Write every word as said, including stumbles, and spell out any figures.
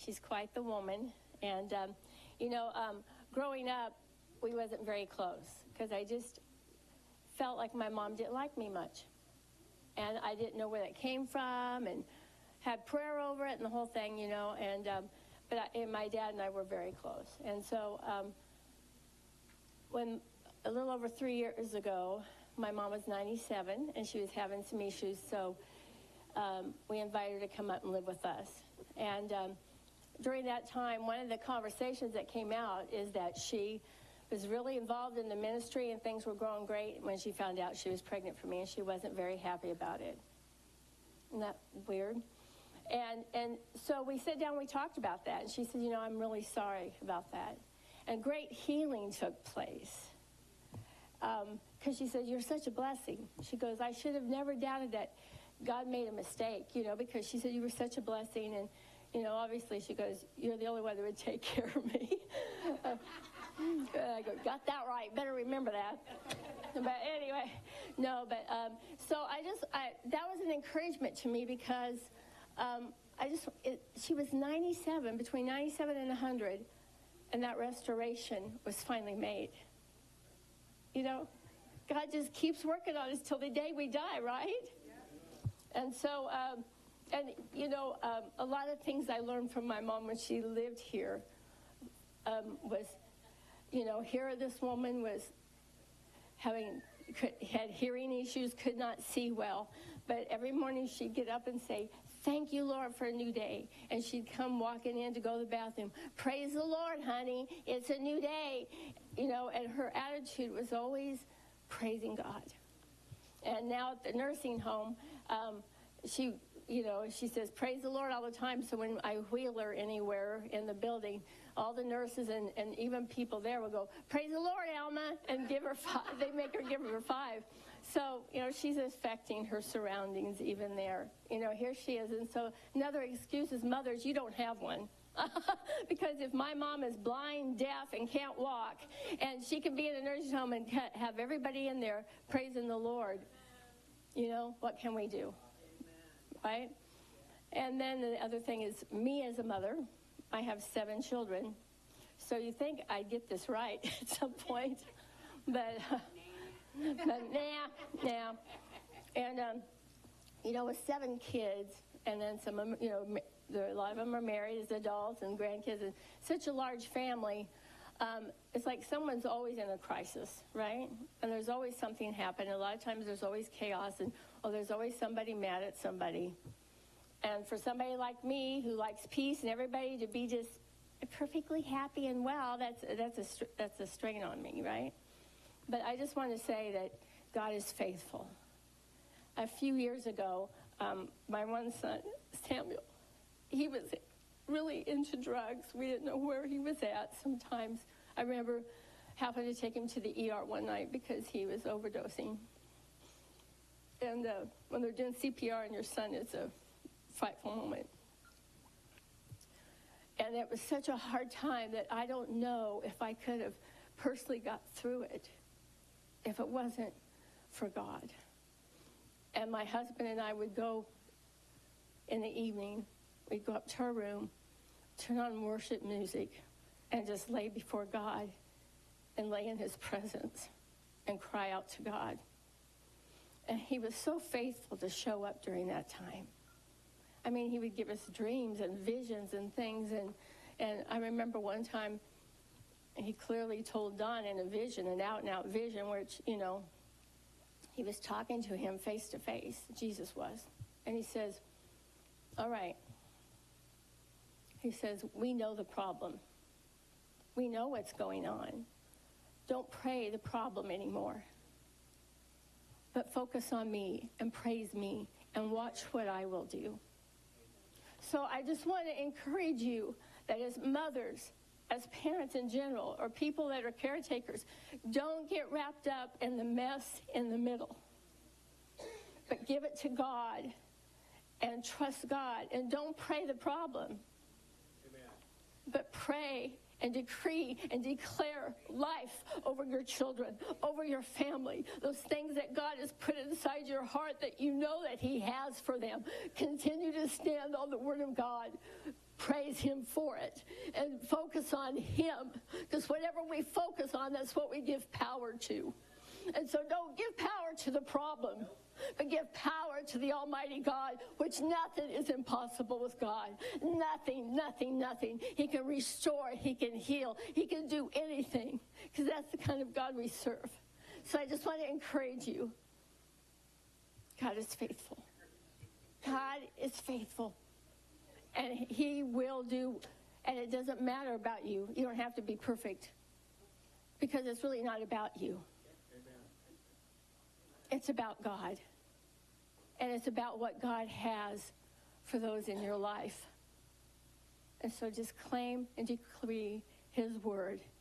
She's quite the woman. And, um, you know, um, growing up, we wasn't very close because I just felt like my mom didn't like me much. And I didn't know where that came from and had prayer over it and the whole thing, you know. And um, but I, and my dad and I were very close. And so um, when a little over three years ago, my mom was ninety-seven and she was having some issues. So um, we invited her to come up and live with us. And um, during that time, one of the conversations that came out is that she was really involved in the ministry and things were growing great when she found out she was pregnant for me, and she wasn't very happy about it. Isn't that weird? And and so we sat down and we talked about that, and she said, you know, I'm really sorry about that. And great healing took place. Because um, she said, you're such a blessing. She goes, I should have never doubted that God made a mistake, you know, because she said you were such a blessing. And, you know, obviously she goes, you're the only one that would take care of me. uh, I go, got that right. Better remember that. But anyway, no, but um, so I just, I, that was an encouragement to me because um, I just, it, she was ninety-seven, between ninety-seven and one hundred, and that restoration was finally made. You know, God just keeps working on us till the day we die, right? Yeah. And so, um, and, you know, um, a lot of things I learned from my mom when she lived here um, was, you know, here this woman was having, could, had hearing issues, could not see well. But every morning she'd get up and say, thank you, Lord, for a new day. And she'd come walking in to go to the bathroom. Praise the Lord, honey. It's a new day. You know, and her attitude was always praising God. And now at the nursing home, um, she, you know, she says, praise the Lord all the time. So when I wheel her anywhere in the building, all the nurses and, and even people there will go, praise the Lord, Alma, and give her five. They make her give her five. So, you know, she's affecting her surroundings even there. You know, here she is. And so another excuse is, mothers, you don't have one. Because if my mom is blind, deaf, and can't walk, and she can be in a nursing home and have everybody in there praising the Lord, you know, what can we do? Right? And then the other thing is, me as a mother, I have seven children. So you think I'd get this right at some point. But, uh, but nah, nah. And, um, you know, with seven kids, and then some, you know, there, a lot of them are married as adults and grandkids, and such a large family, um, it's like someone's always in a crisis, right? And there's always something happening. A lot of times there's always chaos, and oh, there's always somebody mad at somebody. And for somebody like me who likes peace and everybody to be just perfectly happy and well, that's that's a that's a strain on me, right? But I just want to say that God is faithful. A few years ago, um, my one son, Samuel, he was really into drugs. We didn't know where he was at sometimes. I remember having to take him to the E R one night because he was overdosing. And uh, when they're doing C P R on your son, it's a frightful moment. And it was such a hard time that I don't know if I could have personally got through it if it wasn't for God. And my husband and I would go in the evening, we'd go up to our room, turn on worship music, and just lay before God and lay in his presence and cry out to God. And he was so faithful to show up during that time. I mean, he would give us dreams and visions and things. And, and I remember one time he clearly told Don in a vision, an out-and-out vision, which, you know, he was talking to him face to face, Jesus was. And he says, all right. He says, we know the problem. We know what's going on. Don't pray the problem anymore. But focus on me and praise me and watch what I will do. So I just want to encourage you that as mothers, as parents in general, or people that are caretakers, don't get wrapped up in the mess in the middle. But give it to God and trust God. And don't pray the problem. Amen. But pray and decree and declare life over your children, over your family, those things that God has put inside your heart that you know that he has for them. Continue to stand on the word of God. praise him for it and focus on him, because whatever we focus on, that's what we give power to. And so don't give power to the problem, but give power to the Almighty God, which nothing is impossible with God. Nothing, nothing, nothing. He can restore, he can heal, he can do anything, because that's the kind of God we serve. So I just want to encourage you. God is faithful. God is faithful. And he will do, and it doesn't matter about you. You don't have to be perfect, because it's really not about you. It's about God. And it's about what God has for those in your life. And so just claim and decree his word